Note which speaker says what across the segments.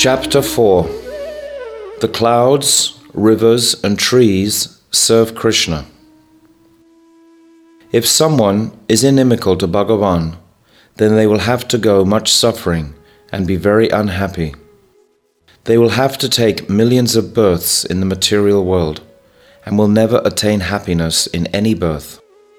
Speaker 1: Chapter 4. The clouds, rivers and trees serve Krishna. If someone is inimical to Bhagavan, then they will have to go much suffering and be very unhappy. They will have to take millions of births in the material world and will never attain happiness in any birth.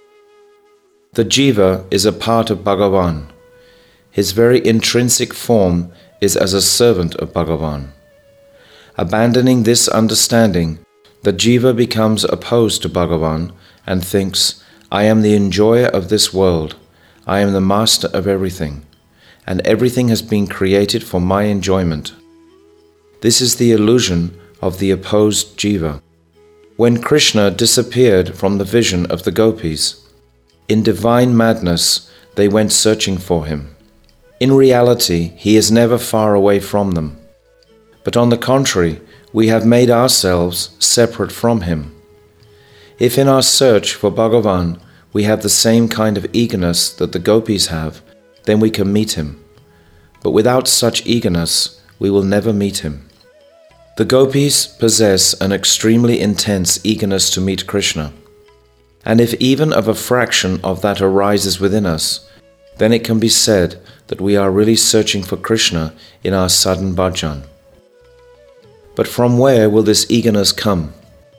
Speaker 1: The Jiva is a part of Bhagavan. His very intrinsic form is as a servant of Bhagavan. Abandoning this understanding, the Jiva becomes opposed to Bhagavan and thinks, I am the enjoyer of this world, I am the master of everything, and everything has been created for my enjoyment. This is the illusion of the opposed Jiva. When Krishna disappeared from the vision of the gopis, in divine madness they went searching for him. In reality, he is never far away from them. But on the contrary, we have made ourselves separate from him. If in our search for Bhagavan we have the same kind of eagerness that the gopis have, then we can meet him. But without such eagerness, we will never meet him. The gopis possess an extremely intense eagerness to meet Krishna. And if even of a fraction of that arises within us, then it can be said that we are really searching for Krishna in our sadhana bhajan. But from where will this eagerness come?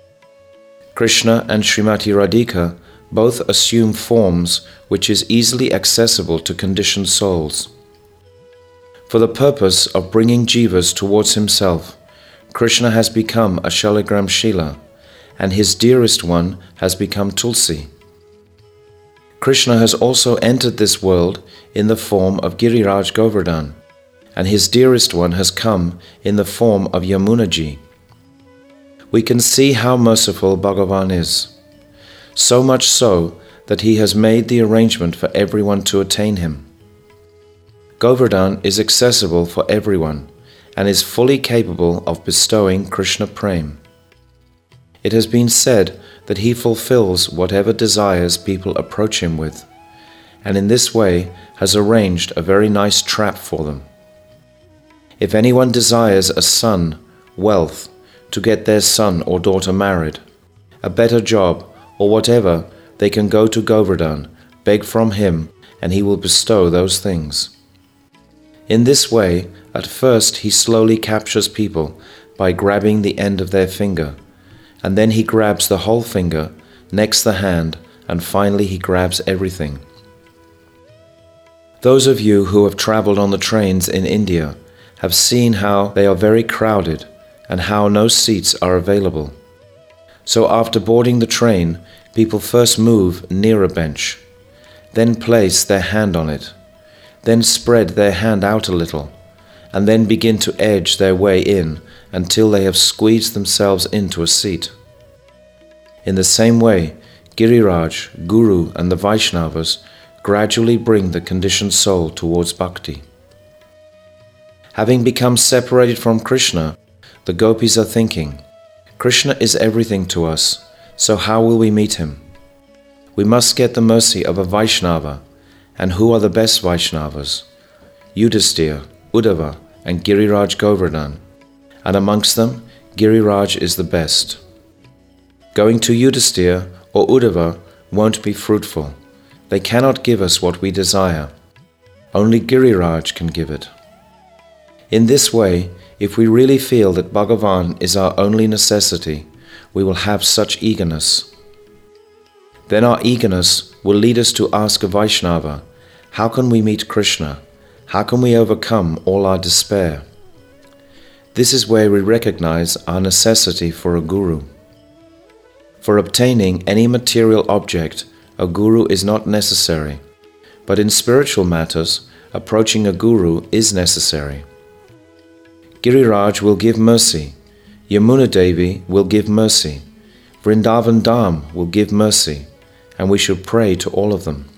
Speaker 1: Krishna and Srimati Radhika both assume forms which is easily accessible to conditioned souls. For the purpose of bringing jivas towards himself, Krishna has become a Shaligram Shila, and his dearest one has become Tulsi. Krishna has also entered this world in the form of Giriraj Govardhan, and his dearest one has come in the form of Yamunaji. We can see how merciful Bhagavan is, so much so that he has made the arrangement for everyone to attain him. Govardhan is accessible for everyone and is fully capable of bestowing Krishna Prem. It has been said that he fulfills whatever desires people approach him with, and in this way has arranged a very nice trap for them. If anyone desires a son, wealth, to get their son or daughter married, a better job, or whatever, they can go to Govardhan, beg from him, and he will bestow those things. In this way, at first he slowly captures people by grabbing the end of their finger, and then he grabs the whole finger, next the hand, and finally he grabs everything. Those of you who have traveled on the trains in India have seen how they are very crowded and how no seats are available. So after boarding the train, people first move near a bench, then place their hand on it, then spread their hand out a little, and then begin to edge their way in until they have squeezed themselves into a seat. In the same way, Giriraj, Guru and the Vaishnavas gradually bring the conditioned soul towards bhakti. Having become separated from Krishna, the gopis are thinking, Krishna is everything to us, so how will we meet him? We must get the mercy of a Vaishnava, and who are the best Vaishnavas? Yudhisthira, Uddhava and Giriraj Govardhan, and amongst them, Giriraj is the best. Going to Yudhisthira or Uddhava won't be fruitful. They cannot give us what we desire. Only Giriraj can give it. In this way, if we really feel that Bhagavan is our only necessity, we will have such eagerness. Then our eagerness will lead us to ask a Vaishnava, how can we meet Krishna? How can we overcome all our despair? This is where we recognize our necessity for a guru. For obtaining any material object, a guru is not necessary, but in spiritual matters, approaching a guru is necessary. Giriraj will give mercy, Yamuna Devi will give mercy, Vrindavan Dham will give mercy, and we should pray to all of them.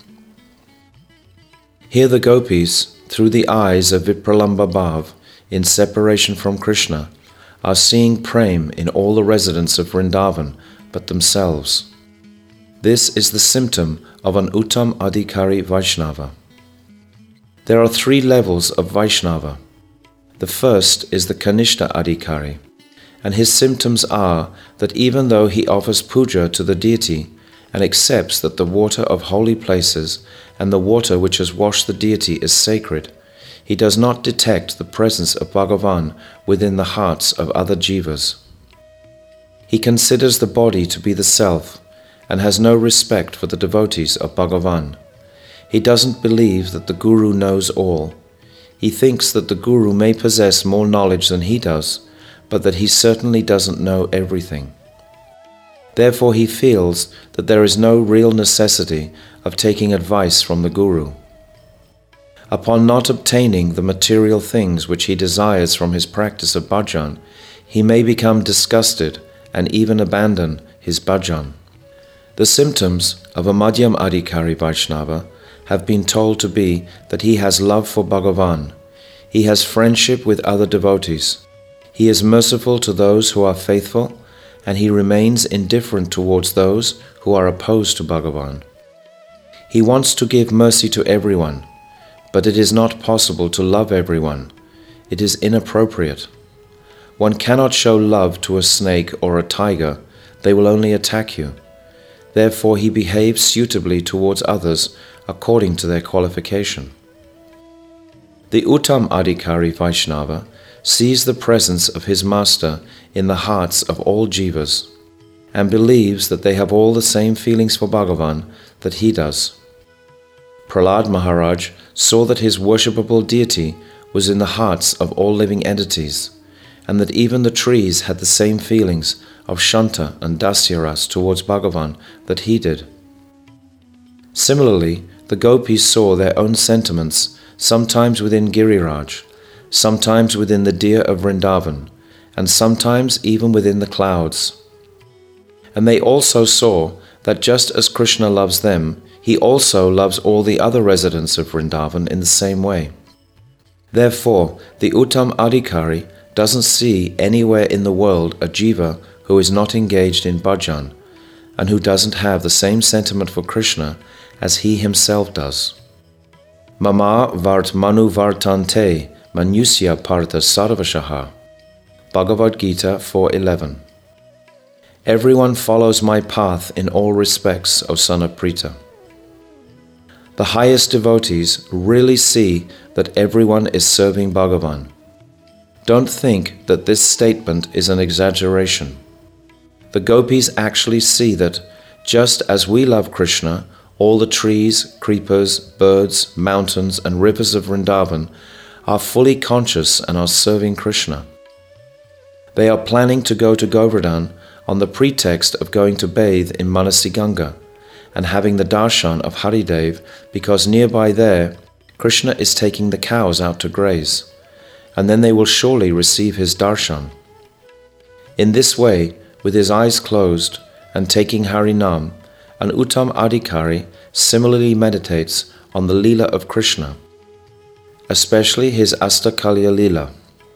Speaker 1: Here the gopis, through the eyes of Vipralamba Bhav, in separation from Krishna, are seeing Prem in all the residents of Vrindavan but themselves. This is the symptom of an Uttam Adhikari Vaishnava. There are 3 levels of Vaishnava. The first is the Kanishta Adhikari, and his symptoms are that even though he offers puja to the deity and accepts that the water of holy places and the water which has washed the deity is sacred, he does not detect the presence of Bhagavan within the hearts of other jivas. He considers the body to be the self and has no respect for the devotees of Bhagavan. He doesn't believe that the Guru knows all. He thinks that the Guru may possess more knowledge than he does, but that he certainly doesn't know everything. Therefore he feels that there is no real necessity of taking advice from the Guru. Upon not obtaining the material things which he desires from his practice of bhajan, he may become disgusted and even abandon his bhajan. The symptoms of a Madhyam Adhikari Vaishnava have been told to be that he has love for Bhagavan, he has friendship with other devotees, he is merciful to those who are faithful, and he remains indifferent towards those who are opposed to Bhagavan. He wants to give mercy to everyone, but it is not possible to love everyone. It is inappropriate. One cannot show love to a snake or a tiger, they will only attack you. Therefore he behaves suitably towards others according to their qualification. The Uttam Adhikari Vaishnava sees the presence of his master in the hearts of all jivas and believes that they have all the same feelings for Bhagavan that he does. Prahlad Maharaj saw that his worshipable deity was in the hearts of all living entities, and that even the trees had the same feelings of Shanta and Dasyaras towards Bhagavan that he did. Similarly, the gopis saw their own sentiments sometimes within Giriraj, sometimes within the deer of Vrindavan, and sometimes even within the clouds. And they also saw that just as Krishna loves them, he also loves all the other residents of Vrindavan in the same way. Therefore, the Uttam Adhikari doesn't see anywhere in the world a jiva who is not engaged in bhajan and who doesn't have the same sentiment for Krishna as he himself does. Mama vart manu vartante manusya partha sarvashaha. Bhagavad Gita 4:11. Everyone follows my path in all respects, O son of Pritha. The highest devotees really see that everyone is serving Bhagavan. Don't think that this statement is an exaggeration. The gopis actually see that, just as we love Krishna, all the trees, creepers, birds, mountains, and rivers of Vrindavan are fully conscious and are serving Krishna. They are planning to go to Govardhan on the pretext of going to bathe in Manasi Ganga and having the darshan of Haridev, because nearby there Krishna is taking the cows out to graze, and then they will surely receive his darshan. In this way, with his eyes closed and taking Harinam, an Uttam Adhikari similarly meditates on the Leela of Krishna, especially his Astakalya Leela.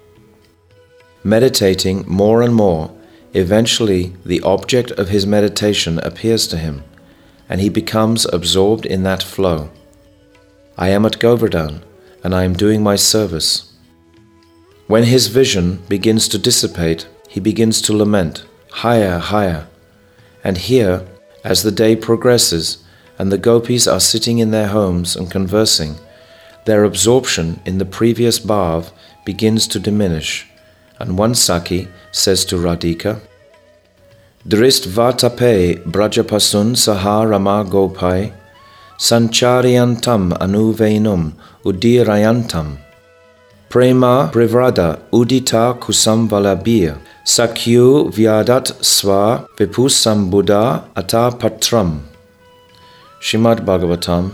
Speaker 1: Meditating more and more, eventually the object of his meditation appears to him, and he becomes absorbed in that flow. I am at Govardhan, and I am doing my service. When his vision begins to dissipate, he begins to lament, higher, higher. And here, as the day progresses, and the gopis are sitting in their homes and conversing, their absorption in the previous bhav begins to diminish, and one Sakhi says to Radhika, Drist vatape brajapasun saha rama gopai sanchariyantam anuvainum udirayantam prema privrada udita kusam valabir sakyu vyadat sva vipusam buddha ata patram. Shrimad Bhagavatam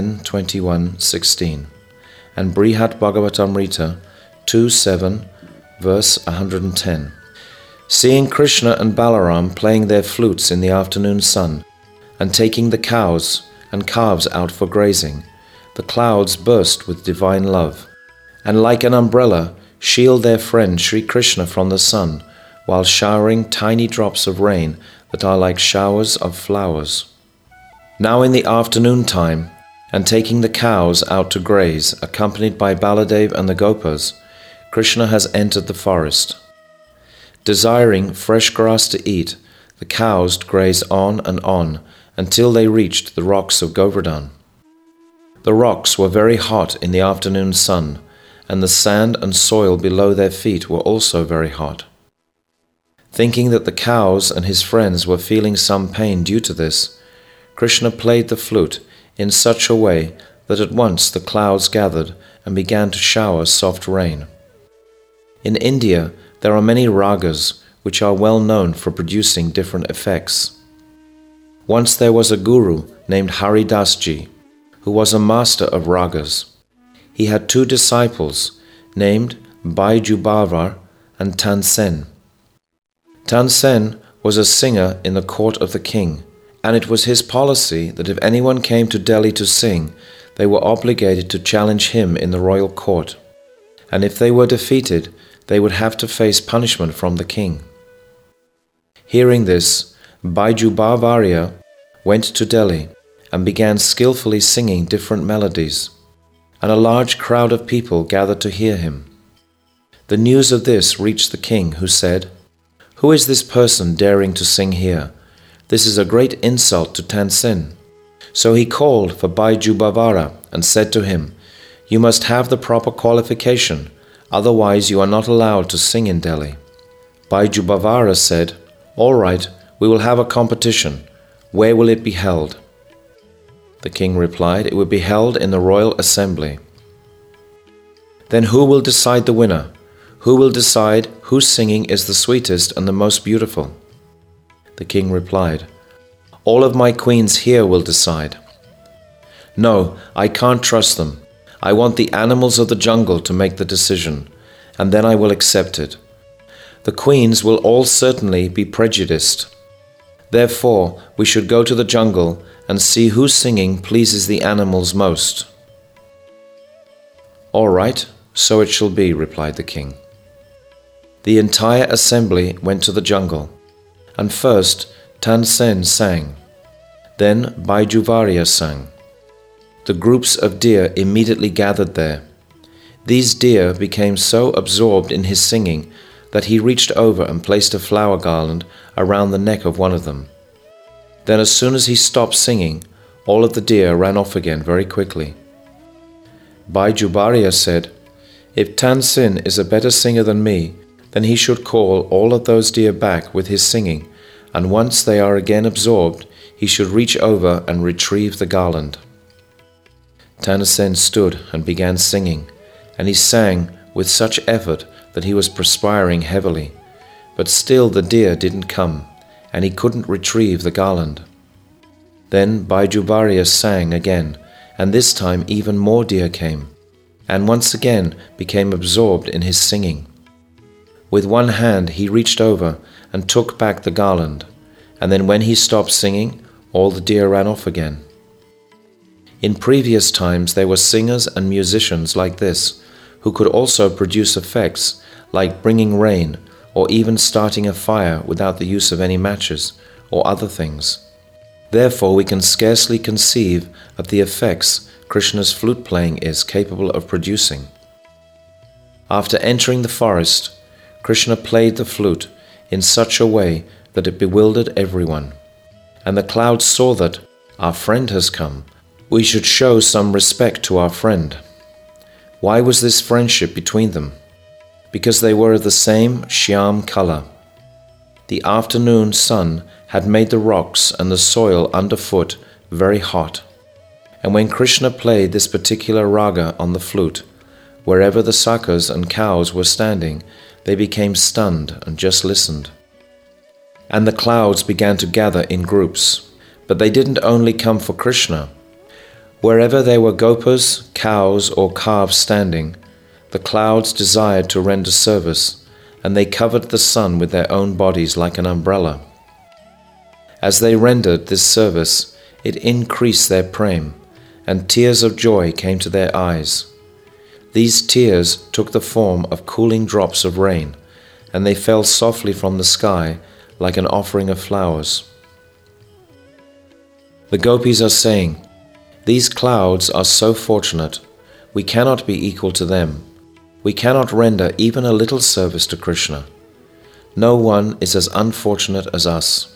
Speaker 1: 10:21-16 and Brihat Bhagavatamrita 2:7 verse 110. Seeing Krishna and Balaram playing their flutes in the afternoon sun and taking the cows and calves out for grazing, the clouds burst with divine love, and like an umbrella shield their friend Sri Krishna from the sun, while showering tiny drops of rain that are like showers of flowers. Now in the afternoon time, and taking the cows out to graze, accompanied by Baladev and the Gopas, Krishna has entered the forest. Desiring fresh grass to eat, the cows grazed on and on until they reached the rocks of Govardhan. The rocks were very hot in the afternoon sun, and the sand and soil below their feet were also very hot. Thinking that the cows and his friends were feeling some pain due to this, Krishna played the flute in such a way that at once the clouds gathered and began to shower soft rain. In India, there are many ragas which are well known for producing different effects. Once there was a guru named Hari Das Ji, who was a master of ragas. He had two disciples named Baiju Bavar and Tansen. Tansen was a singer in the court of the king, and it was his policy that if anyone came to Delhi to sing, they were obligated to challenge him in the royal court, and if they were defeated, they would have to face punishment from the king. Hearing this, Baiju Bavaria went to Delhi and began skillfully singing different melodies, and a large crowd of people gathered to hear him. The news of this reached the king, who said, "Who is this person daring to sing here? This is a great insult to Tansen." So he called for Baiju Bavara and said to him, "You must have the proper qualification, otherwise you are not allowed to sing in Delhi." Baiju Bavara said, "All right, we will have a competition. Where will it be held?" The king replied, "It will be held in the royal assembly." "Then who will decide the winner? Who will decide whose singing is the sweetest and the most beautiful?" The king replied, "All of my queens here will decide." "No, I can't trust them. I want the animals of the jungle to make the decision, and then I will accept it. The queens will all certainly be prejudiced. Therefore, we should go to the jungle and see whose singing pleases the animals most." "All right, so it shall be," replied the king. The entire assembly went to the jungle, and first Tansen sang. Then Baiju Bavaria sang. The groups of deer immediately gathered there. These deer became so absorbed in his singing that he reached over and placed a flower garland around the neck of one of them. Then as soon as he stopped singing, all of the deer ran off again very quickly. Baiju Bavaria said, "If Tansen is a better singer than me, then he should call all of those deer back with his singing, and once they are again absorbed, he should reach over and retrieve the garland." Tansen stood and began singing, and he sang with such effort that he was perspiring heavily, but still the deer didn't come, and he couldn't retrieve the garland. Then Baiju Bavaria sang again, and this time even more deer came, and once again became absorbed in his singing. With one hand he reached over and took back the garland, and then when he stopped singing, all the deer ran off again. In previous times there were singers and musicians like this, who could also produce effects like bringing rain or even starting a fire without the use of any matches or other things. Therefore we can scarcely conceive of the effects Krishna's flute playing is capable of producing. After entering the forest, Krishna played the flute in such a way that it bewildered everyone, and the clouds saw that our friend has come. We should show some respect to our friend. Why was this friendship between them? Because they were of the same shyam color. The afternoon sun had made the rocks and the soil underfoot very hot, and when Krishna played this particular raga on the flute, wherever the sakas and cows were standing, they became stunned and just listened. And the clouds began to gather in groups, but they didn't only come for Krishna. Wherever there were gopas, cows, or calves standing, the clouds desired to render service, and they covered the sun with their own bodies like an umbrella. As they rendered this service, it increased their prem, and tears of joy came to their eyes. These tears took the form of cooling drops of rain, and they fell softly from the sky like an offering of flowers. The gopis are saying, "These clouds are so fortunate. We cannot be equal to them. We cannot render even a little service to Krishna. No one is as unfortunate as us.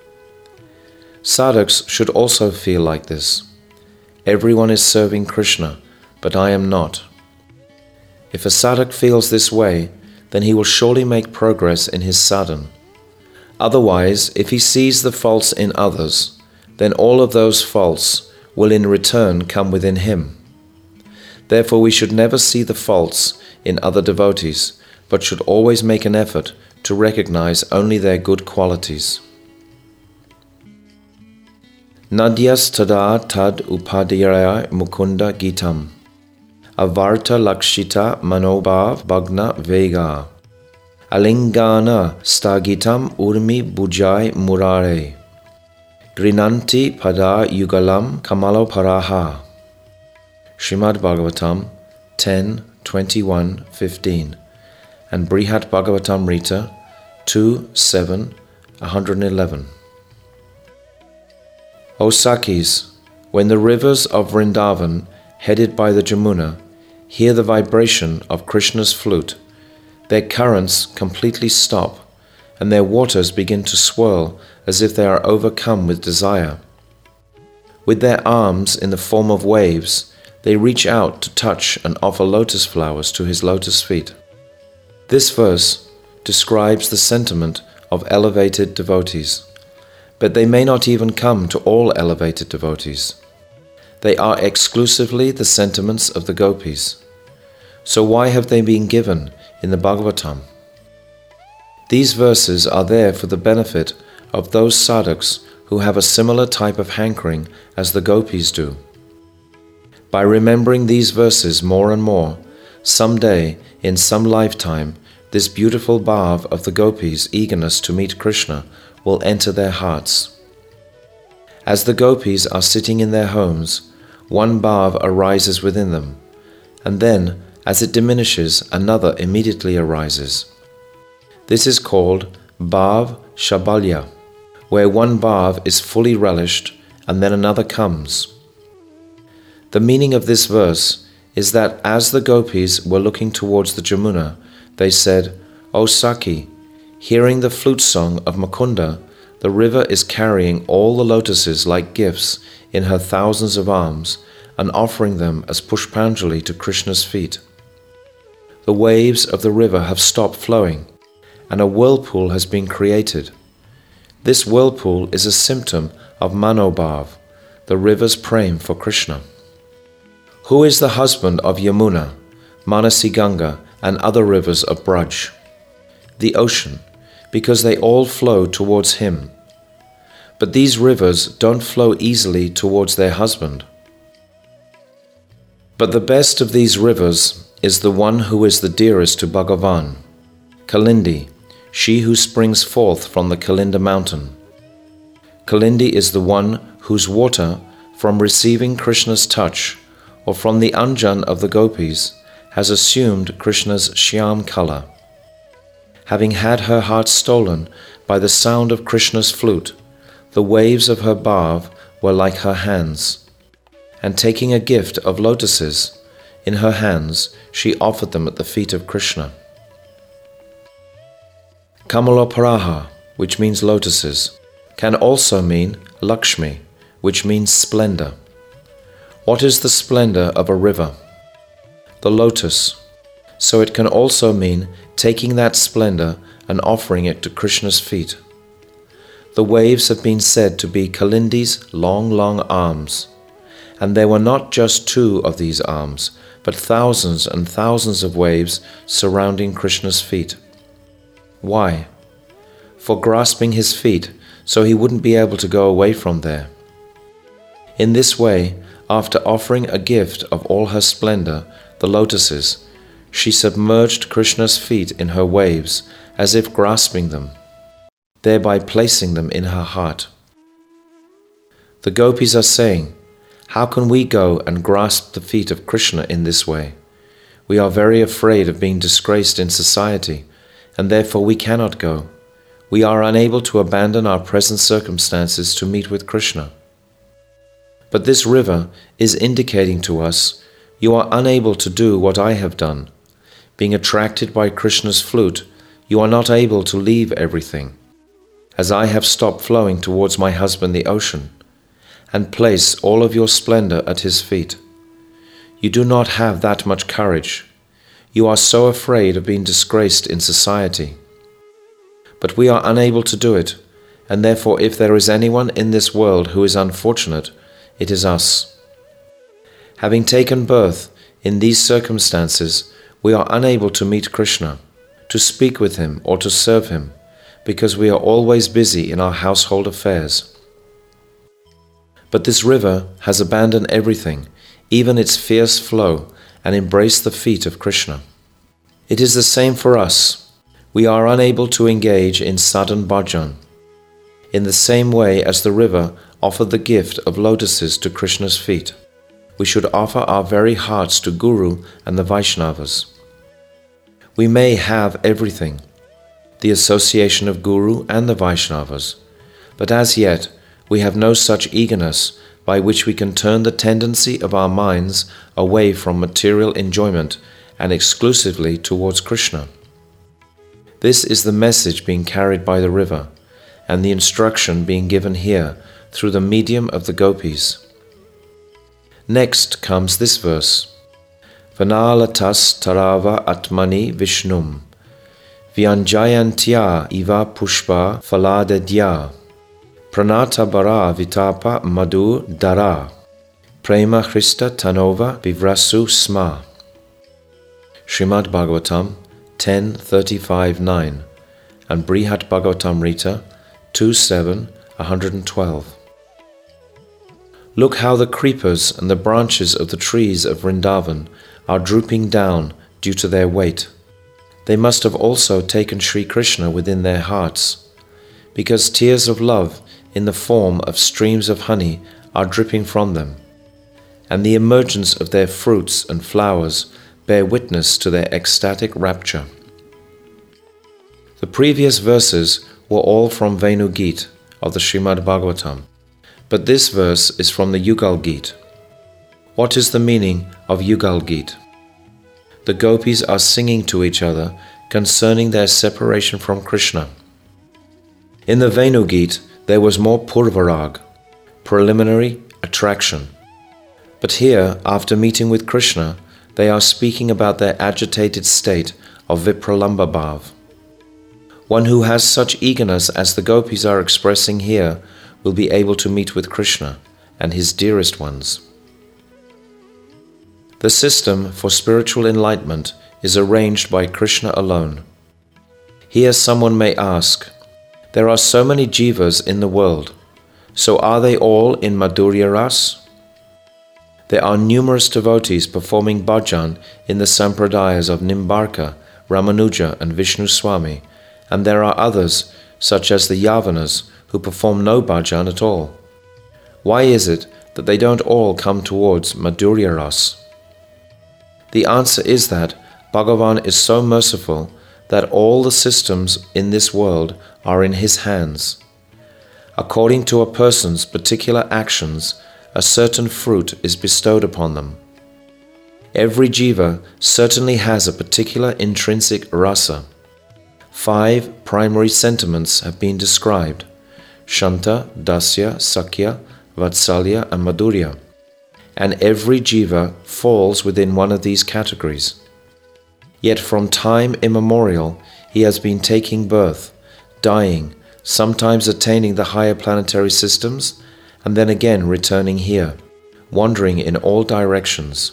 Speaker 1: Sadhaks should also feel like this. Everyone is serving Krishna, but I am not. If a sadhak feels this way, then he will surely make progress in his sadhana. Otherwise, if he sees the faults in others, then all of those faults will in return come within him. Therefore, we should never see the faults in other devotees, but should always make an effort to recognize only their good qualities. Nadyas tada tad upadhyaya mukunda gitam avarta lakshita manobhav bhagna vega alingana stagitam urmi bujai murare grinanti pada yugalam kamalo paraha. Srimad Bhagavatam 10:21-15 and Brihat Bhagavatamrita 2:7-111. O Sakis, when the rivers of Vrindavan, headed by the Jamuna, hear the vibration of Krishna's flute, their currents completely stop, and their waters begin to swirl as if they are overcome with desire. With their arms in the form of waves, they reach out to touch and offer lotus flowers to his lotus feet. This verse describes the sentiment of elevated devotees, but they may not even come to all elevated devotees. They are exclusively the sentiments of the gopis. So why have they been given in the Bhagavatam? These verses are there for the benefit of those sadhaks who have a similar type of hankering as the gopis do. By remembering these verses more and more, someday, in some lifetime, this beautiful bhav of the gopis' eagerness to meet Krishna will enter their hearts. As the gopis are sitting in their homes, one bhav arises within them, and then, as it diminishes, another immediately arises. This is called bhav shabalya, where one bhav is fully relished and then another comes. The meaning of this verse is that as the gopis were looking towards the Jamuna, they said, O Saki, hearing the flute song of Mukunda, the river is carrying all the lotuses like gifts in her thousands of arms and offering them as Pushpanjali to Krishna's feet. The waves of the river have stopped flowing, and a whirlpool has been created. This whirlpool is a symptom of Manobhav, the river's prem for Krishna. Who is the husband of Yamuna, Manasi Ganga, and other rivers of Braj? The ocean, because they all flow towards him. But these rivers don't flow easily towards their husband. But the best of these rivers is the one who is the dearest to Bhagavan, Kalindi, she who springs forth from the Kalinda mountain. Kalindi is the one whose water, from receiving Krishna's touch, or from the anjan of the gopis, has assumed Krishna's shyam color. Having had her heart stolen by the sound of Krishna's flute, the waves of her bhav were like her hands. And taking a gift of lotuses in her hands, she offered them at the feet of Krishna. Kamalaparaha, which means lotuses, can also mean Lakshmi, which means splendor. What is the splendor of a river? The lotus. So it can also mean taking that splendor and offering it to Krishna's feet. The waves have been said to be Kalindi's long arms, and there were not just 2 of these arms, but thousands and thousands of waves surrounding Krishna's feet. Why? For grasping his feet, so he wouldn't be able to go away from there. In this way, after offering a gift of all her splendor, the lotuses, she submerged Krishna's feet in her waves, as if grasping them, thereby placing them in her heart. The gopis are saying, how can we go and grasp the feet of Krishna in this way? We are very afraid of being disgraced in society, and therefore we cannot go. We are unable to abandon our present circumstances to meet with Krishna. But this river is indicating to us, you are unable to do what I have done, being attracted by Krishna's flute, you are not able to leave everything, as I have stopped flowing towards my husband the ocean, and place all of your splendor at his feet. You do not have that much courage. You are so afraid of being disgraced in society. But we are unable to do it, and therefore if there is anyone in this world who is unfortunate, it is us. Having taken birth in these circumstances, we are unable to meet Krishna, to speak with him or to serve him, because we are always busy in our household affairs. But this river has abandoned everything, even its fierce flow, and embraced the feet of Krishna. It is the same for us. We are unable to engage in sadhan bhajan. In the same way as the river offered the gift of lotuses to Krishna's feet, we should offer our very hearts to Guru and the Vaishnavas. We may have everything, the association of Guru and the Vaishnavas, but as yet we have no such eagerness by which we can turn the tendency of our minds away from material enjoyment and exclusively towards Krishna. This is the message being carried by the river, and the instruction being given here through the medium of the gopis. Next comes this verse: Vanalatas tarava atmani vishnum, Vyanjayantya iva pushpa faladadya, Pranata bara vitapa madhu dara, Prema Christa tanova vivrasu sma. Srimad Bhagavatam 10.35.9 and Brihat Bhagavatamrita 2.7.112. Look how the creepers and the branches of the trees of Vrindavan are drooping down due to their weight. They must have also taken Sri Krishna within their hearts, because tears of love in the form of streams of honey are dripping from them, and the emergence of their fruits and flowers bear witness to their ecstatic rapture. The previous verses were all from Venu Geet of the Srimad Bhagavatam, but this verse is from the Yugal Geet. What is the meaning of Yugal Geet? The gopis are singing to each other concerning their separation from Krishna. In the Venu Geet there was more Purvarag, preliminary attraction. But here, after meeting with Krishna, they are speaking about their agitated state of Vipralamba Bhav. One who has such eagerness as the gopis are expressing here will be able to meet with Krishna and his dearest ones. The system for spiritual enlightenment is arranged by Krishna alone. Here someone may ask, there are so many jivas in the world, so are they all in Madhurya Ras? There are numerous devotees performing bhajan in the sampradayas of Nimbarka, Ramanuja and Vishnu Swami, and there are others, such as the Yavanas, who perform no bhajan at all. Why is it that they don't all come towards Madhurya Ras? The answer is that Bhagavan is so merciful that all the systems in this world are in his hands. According to a person's particular actions, a certain fruit is bestowed upon them. Every jiva certainly has a particular intrinsic rasa. 5 primary sentiments have been described: Shanta, Dasya, Sakya, Vatsalya and Madhurya. And every jiva falls within one of these categories. Yet from time immemorial he has been taking birth, dying, sometimes attaining the higher planetary systems, and then again returning here, wandering in all directions.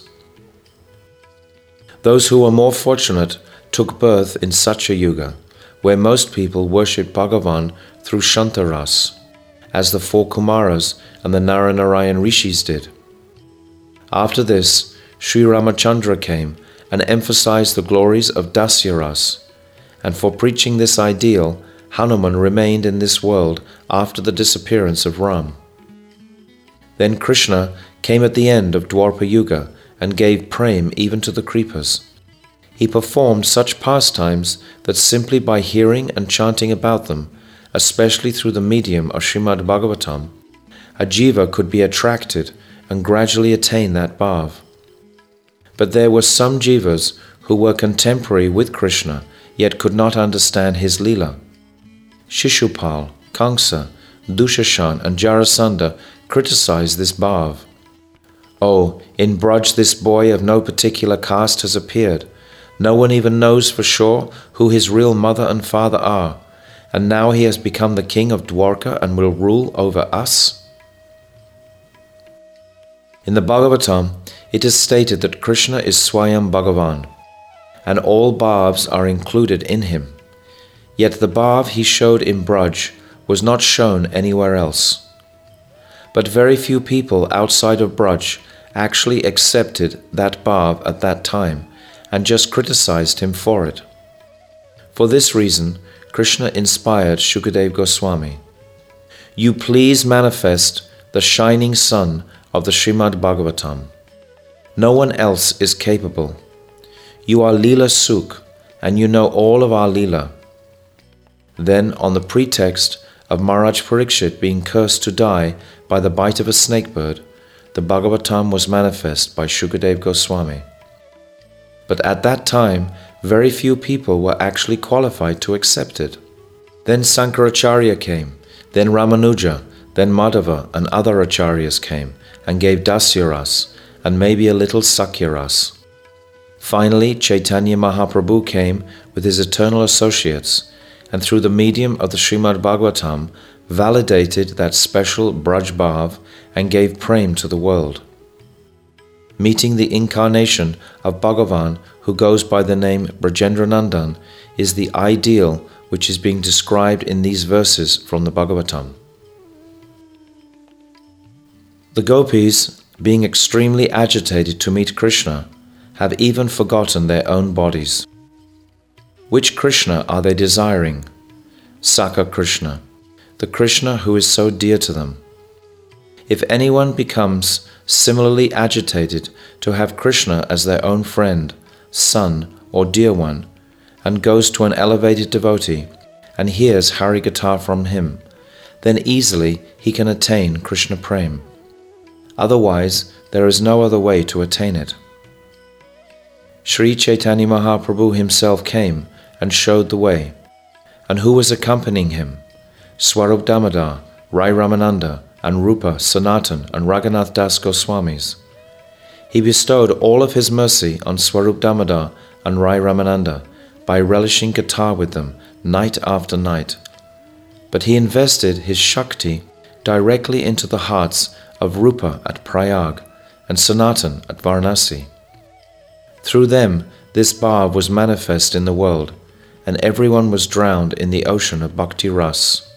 Speaker 1: Those who were more fortunate took birth in Satya Yuga, where most people worship Bhagavan through Shantaras, as the 4 Kumaras and the Naranarayan Rishis did. After this, Sri Ramachandra came and emphasized the glories of Dasyaras, and for preaching this ideal, Hanuman remained in this world after the disappearance of Ram. Then Krishna came at the end of Dwapara Yuga and gave prem even to the creepers. He performed such pastimes that simply by hearing and chanting about them, especially through the medium of Srimad Bhagavatam, a jiva could be attracted and gradually attain that bhav. But there were some jivas who were contemporary with Krishna yet could not understand his Leela. Shishupal, Kamsa, Dushashan and Jarasandha criticized this bhav. Oh, in Braj this boy of no particular caste has appeared. No one even knows for sure who his real mother and father are, and now he has become the king of Dwarka and will rule over us. In the Bhagavatam, it is stated that Krishna is Swayam Bhagavan, and all bhavs are included in him. Yet the bhav he showed in Braj was not shown anywhere else. But very few people outside of Braj actually accepted that bhav at that time and just criticized him for it. For this reason, Krishna inspired Shukadev Goswami. You please manifest the shining sun of the Srimad Bhagavatam. No one else is capable. You are Leela Sukh, and you know all of our Leela. Then, on the pretext of Maharaj Parikshit being cursed to die by the bite of a snake bird, the Bhagavatam was manifest by Shukadev Goswami. But at that time, very few people were actually qualified to accept it. Then Sankaracharya came, then Ramanuja, then Madhava and other acharyas came and gave Dasyaras and maybe a little Sakyaras. Finally, Chaitanya Mahaprabhu came with his eternal associates, and through the medium of the Srimad Bhagavatam validated that special Braj Bhav and gave prem to the world. Meeting the incarnation of Bhagavan, who goes by the name Brajendranandan, is the ideal which is being described in these verses from the Bhagavatam. The gopis, being extremely agitated to meet Krishna, have even forgotten their own bodies. Which Krishna are they desiring? Sakha Krishna, the Krishna who is so dear to them. If anyone becomes similarly agitated to have Krishna as their own friend, son, or dear one, and goes to an elevated devotee and hears Harikatha from him, then easily he can attain Krishna Prem. Otherwise, there is no other way to attain it. Sri Chaitanya Mahaprabhu himself came and showed the way. And who was accompanying him? Swarup Damodar, Rai Ramananda, and Rupa, Sanatan, and Raghunath Das Goswamis. He bestowed all of his mercy on Swarup Damodar and Rai Ramananda by relishing Katha with them night after night. But he invested his Shakti directly into the hearts of Rupa at Prayag and Sanatan at Varanasi. Through them, this bhav was manifest in the world, and everyone was drowned in the ocean of Bhakti Ras.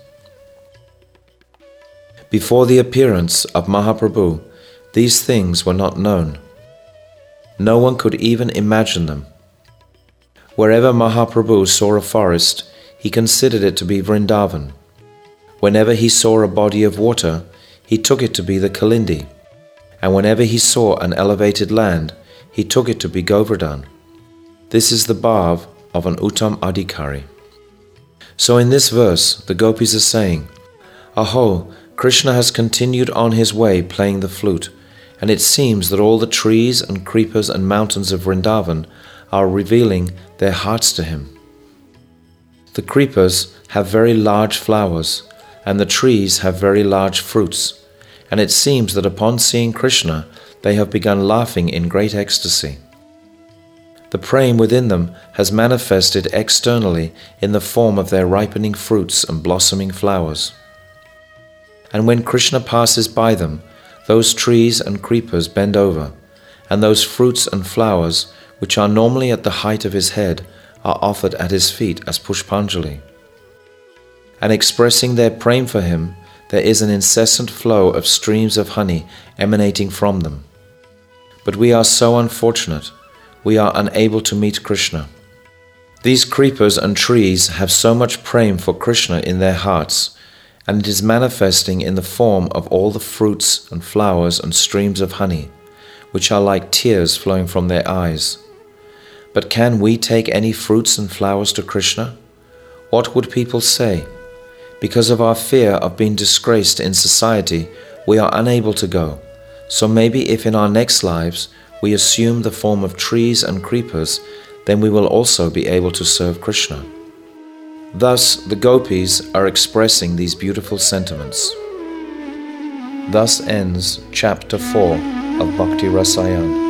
Speaker 1: Before the appearance of Mahaprabhu, these things were not known. No one could even imagine them. Wherever Mahaprabhu saw a forest, he considered it to be Vrindavan. Whenever he saw a body of water, he took it to be the Kalindi, and whenever he saw an elevated land, he took it to be Govardhan. This is the bhav of an Uttam Adhikari. So in this verse, the gopis are saying, Aho, Krishna has continued on his way playing the flute, and it seems that all the trees and creepers and mountains of Vrindavan are revealing their hearts to him. The creepers have very large flowers, and the trees have very large fruits, and it seems that upon seeing Krishna, they have begun laughing in great ecstasy. The prem within them has manifested externally in the form of their ripening fruits and blossoming flowers. And when Krishna passes by them, those trees and creepers bend over, and those fruits and flowers, which are normally at the height of his head, are offered at his feet as Pushpanjali. And expressing their prem for him, there is an incessant flow of streams of honey emanating from them. But we are so unfortunate, we are unable to meet Krishna. These creepers and trees have so much prem for Krishna in their hearts, and it is manifesting in the form of all the fruits and flowers and streams of honey, which are like tears flowing from their eyes. But can we take any fruits and flowers to Krishna? What would people say? Because of our fear of being disgraced in society, we are unable to go. So maybe if in our next lives we assume the form of trees and creepers, then we will also be able to serve Krishna. Thus, the gopis are expressing these beautiful sentiments. Thus ends Chapter 4 of Bhakti Rasayan.